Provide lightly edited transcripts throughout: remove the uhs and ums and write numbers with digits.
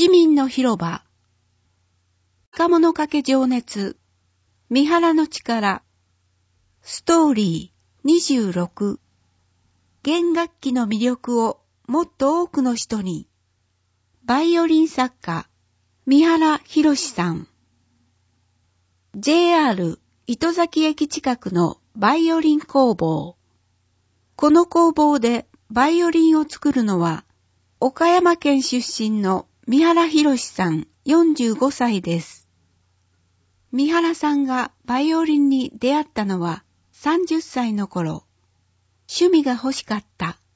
市民の広場。若者かけ情熱。三原の力。ストーリー26。弦楽器の魅力をもっと多くの人に。バイオリン作家、三原博さん。JR 糸崎駅近くのバイオリン工房。この工房でバイオリンを作るのは、岡山県出身の三原博さん45歳です。三原さんがバイオリンに出会ったのは30歳の頃。趣味が欲しかった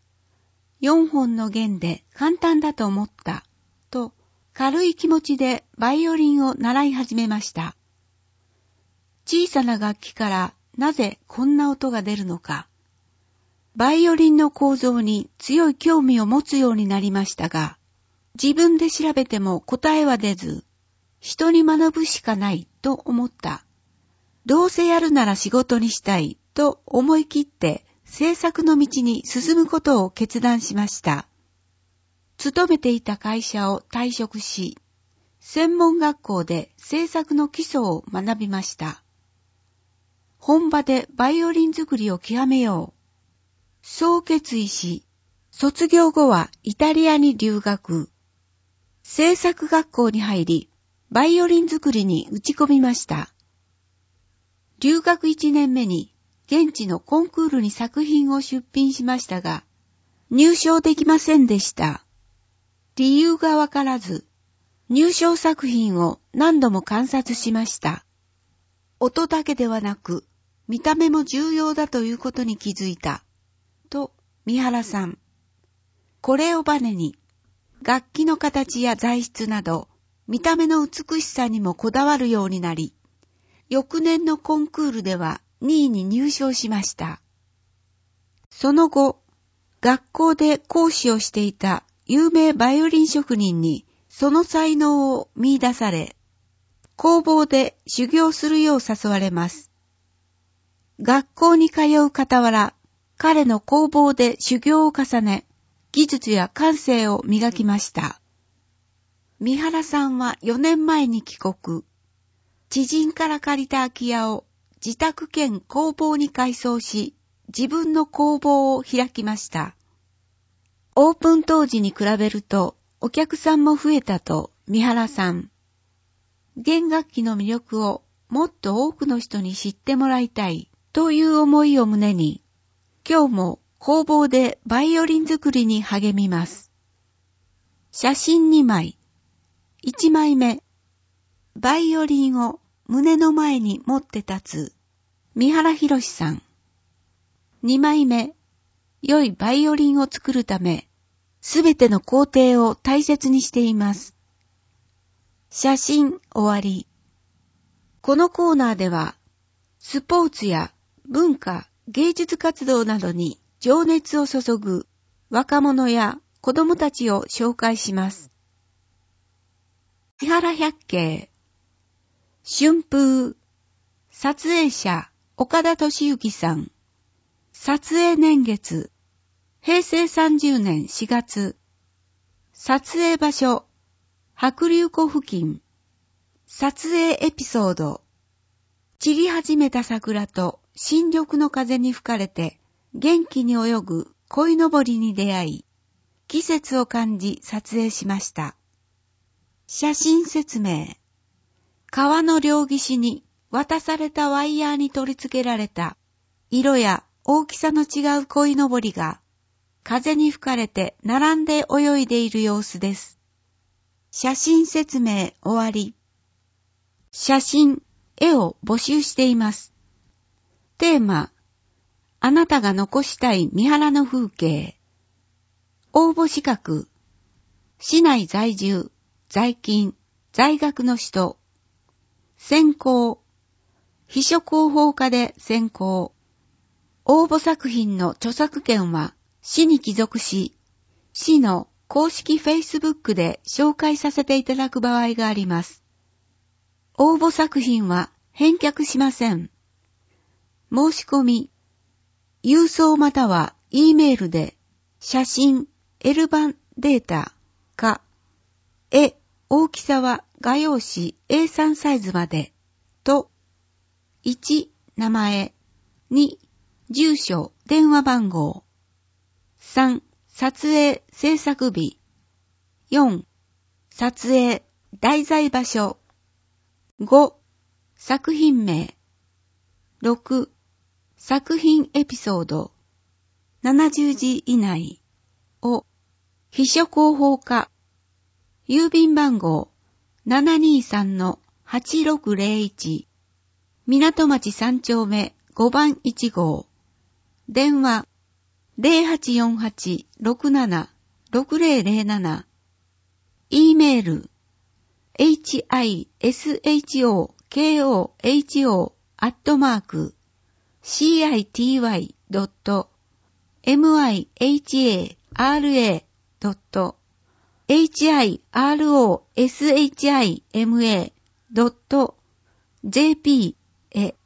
。4本の弦で簡単だと思った。と軽い気持ちでバイオリンを習い始めました。小さな楽器からなぜこんな音が出るのか。バイオリンの構造に強い興味を持つようになりましたが、自分で調べても答えは出ず、人に学ぶしかないと思った。どうせやるなら仕事にしたいと思い切って制作の道に進むことを決断しました。勤めていた会社を退職し、専門学校で制作の基礎を学びました。本場でバイオリン作りを極めよう。そう決意し、卒業後はイタリアに留学。制作学校に入り、バイオリン作りに打ち込みました。留学1年目に現地のコンクールに作品を出品しましたが、入賞できませんでした。理由がわからず、入賞作品を何度も観察しました。音だけではなく、見た目も重要だということに気づいた。と、三原さん。これをバネに、楽器の形や材質など、見た目の美しさにもこだわるようになり、翌年のコンクールでは2位に入賞しました。その後、学校で講師をしていた有名バイオリン職人にその才能を見出され、工房で修行するよう誘われます。学校に通う傍ら、彼の工房で修行を重ね、技術や感性を磨きました。三原さんは4年前に帰国。知人から借りた空き家を自宅兼工房に改装し、自分の工房を開きました。オープン当時に比べるとお客さんも増えたと三原さん。弦楽器の魅力をもっと多くの人に知ってもらいたいという思いを胸に、今日も工房でバイオリン作りに励みます。写真2枚。1枚目。バイオリンを胸の前に持って立つ三原博さん。2枚目。良いバイオリンを作るため、すべての工程を大切にしています。写真終わり。このコーナーでは、スポーツや文化、芸術活動などに情熱を注ぐ若者や子供たちを紹介します。三原百景。春風。撮影者、岡田敏之さん。撮影年月。平成30年4月。撮影場所。白龍湖付近。撮影エピソード。散り始めた桜と新緑の風に吹かれて元気に泳ぐ鯉のぼりに出会い、季節を感じ撮影しました。写真説明。川の両岸に渡されたワイヤーに取り付けられた色や大きさの違う鯉のぼりが風に吹かれて並んで泳いでいる様子です。写真説明終わり。写真、絵を募集しています。テーマ、あなたが残したい三原の風景。応募資格、市内在住、在勤、在学の人。専攻、秘書広報課で専攻。応募作品の著作権は市に帰属し、市の公式 Facebook で紹介させていただく場合があります。応募作品は返却しません。申し込み、郵送または E メールで写真 L 版データか絵大きさは画用紙 A3 サイズまでと、1、名前、2、住所、電話番号、3、撮影、制作日、4、撮影、題材場所、5、作品名、6、作品エピソード、70字以内を、秘書広報課、郵便番号 723-8601 港町3丁目5番1号電話 0848-67-6007 E メール hishoko-city.myhara.hirosHIMA.jp へ